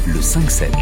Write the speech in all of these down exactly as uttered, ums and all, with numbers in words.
Le cinq sept.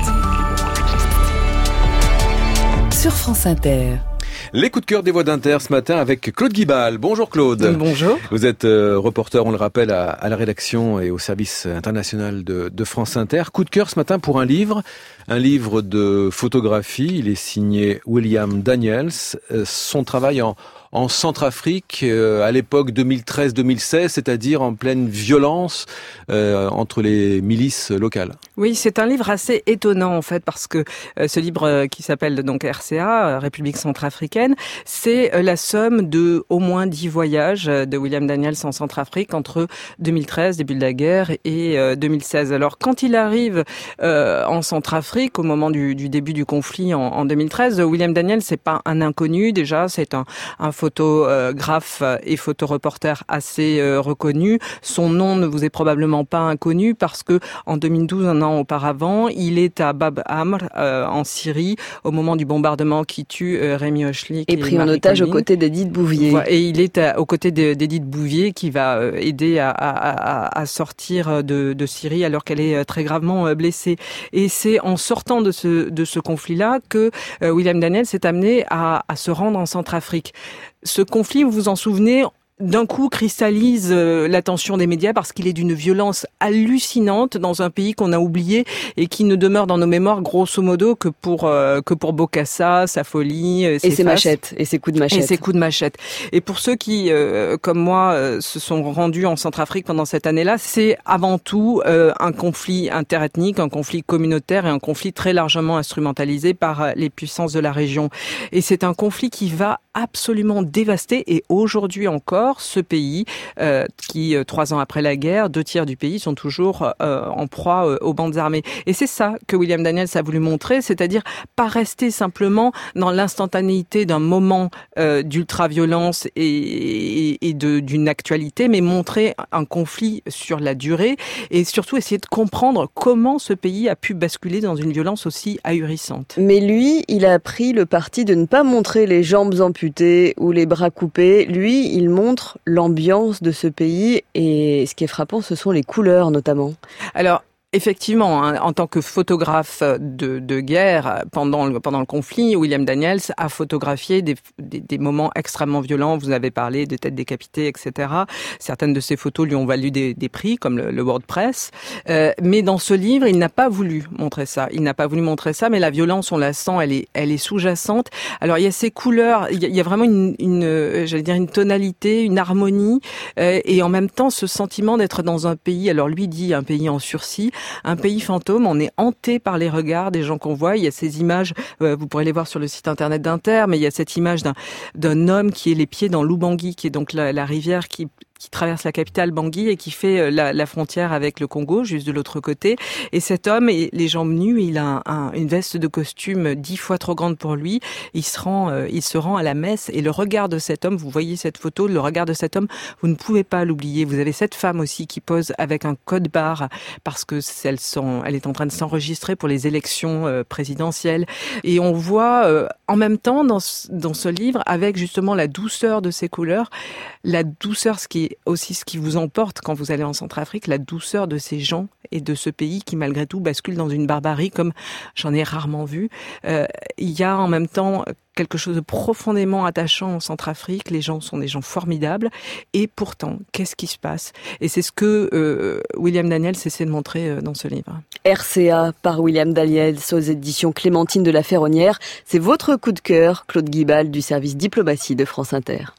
Sur France Inter. Les coups de cœur des voix d'Inter ce matin avec Claude Guibal. Bonjour Claude. Bonjour. Vous êtes euh, reporter, on le rappelle, à, à la rédaction et au service international de, de France Inter. Coup de cœur ce matin pour un livre, un livre de photographie. Il est signé William Daniels. Euh, son travail en, en Centrafrique euh, à l'époque deux mille treize deux mille seize, c'est-à-dire en pleine violence euh, entre les milices locales. Oui, c'est un livre assez étonnant en fait parce que euh, ce livre euh, qui s'appelle donc R C A, euh, République centrafricaine, c'est euh, la somme de au moins dix voyages euh, de William Daniels en Centrafrique entre deux mille treize, début de la guerre, et euh, deux mille seize. Alors quand il arrive euh, en Centrafrique au moment du, du début du conflit en, en deux mille treize, William Daniels c'est pas un inconnu déjà, c'est un, un photographe et photoreporter assez euh, reconnu. Son nom ne vous est probablement pas inconnu parce que en deux mille douze, un an auparavant, il est à Bab Amr euh, en Syrie au moment du bombardement qui tue euh, Rémi Hochlik et, et pris en otage aux côtés d'Edith Bouvier. Et il est à, aux côtés d'Edith Bouvier qui va euh, aider à, à, à, à sortir de, de Syrie alors qu'elle est très gravement blessée. Et c'est en sortant de ce, de ce conflit-là que euh, William Daniels s'est amené à, à se rendre en Centrafrique. Ce conflit, vous vous en souvenez, d'un coup cristallise euh, l'attention des médias parce qu'il est d'une violence hallucinante dans un pays qu'on a oublié et qui ne demeure dans nos mémoires grosso modo que pour euh, que pour Bokassa, sa folie, euh, ses et ses machettes et ses coups de machette. Et ses coups de machette. Et pour ceux qui, euh, comme moi, euh, se sont rendus en Centrafrique pendant cette année-là, c'est avant tout euh, un conflit interethnique, un conflit communautaire et un conflit très largement instrumentalisé par euh, les puissances de la région. Et c'est un conflit qui va absolument dévaster et aujourd'hui encore ce pays euh, qui, euh, trois ans après la guerre, deux tiers du pays sont toujours euh, en proie euh, aux bandes armées. Et c'est ça que William Daniels a voulu montrer, c'est-à-dire pas rester simplement dans l'instantanéité d'un moment euh, d'ultra-violence et, et, et de, d'une actualité, mais montrer un conflit sur la durée et surtout essayer de comprendre comment ce pays a pu basculer dans une violence aussi ahurissante. Mais lui, il a pris le parti de ne pas montrer les jambes amputées ou les bras coupés. Lui, il montre l'ambiance de ce pays et ce qui est frappant, ce sont les couleurs notamment. Alors, effectivement, hein, en tant que photographe de, de guerre pendant le, pendant le conflit, William Daniels a photographié des, des, des moments extrêmement violents. Vous avez parlé de têtes décapitées, et cetera. Certaines de ces photos lui ont valu des, des prix, comme le, le World Press. Euh, mais dans ce livre, il n'a pas voulu montrer ça. Il n'a pas voulu montrer ça, mais la violence, on la sent, elle est, elle est sous-jacente. Alors il y a ces couleurs, il y a, il y a vraiment une, une, j'allais dire une tonalité, une harmonie, euh, et en même temps ce sentiment d'être dans un pays. Alors lui dit un pays en sursis. Un pays fantôme, on est hanté par les regards des gens qu'on voit. Il y a ces images, euh, vous pourrez les voir sur le site internet d'Inter, mais il y a cette image d'un, d'un homme qui est les pieds dans l'Ubangi, qui est donc la, la rivière qui qui traverse la capitale Bangui et qui fait la, la frontière avec le Congo, juste de l'autre côté. Et cet homme, est les jambes nues, il a un, un, une veste de costume dix fois trop grande pour lui. Il se rend, euh, il se rend à la messe et le regard de cet homme, vous voyez cette photo, le regard de cet homme, vous ne pouvez pas l'oublier. Vous avez cette femme aussi qui pose avec un code barre parce que elle, sont, elle est en train de s'enregistrer pour les élections euh, présidentielles. Et on voit euh, en même temps dans ce, dans ce livre, avec justement la douceur de ces couleurs, la douceur, ce qui est aussi ce qui vous emporte quand vous allez en Centrafrique, la douceur de ces gens et de ce pays qui malgré tout bascule dans une barbarie comme j'en ai rarement vu. Euh, il y a en même temps quelque chose de profondément attachant en Centrafrique. Les gens sont des gens formidables et pourtant, qu'est-ce qui se passe ? Et c'est ce que euh, William Daniels essaie de montrer euh, dans ce livre. R C A par William Daniels aux éditions Clémentine de la Ferronnière. C'est votre coup de cœur, Claude Guibal du service diplomatie de France Inter.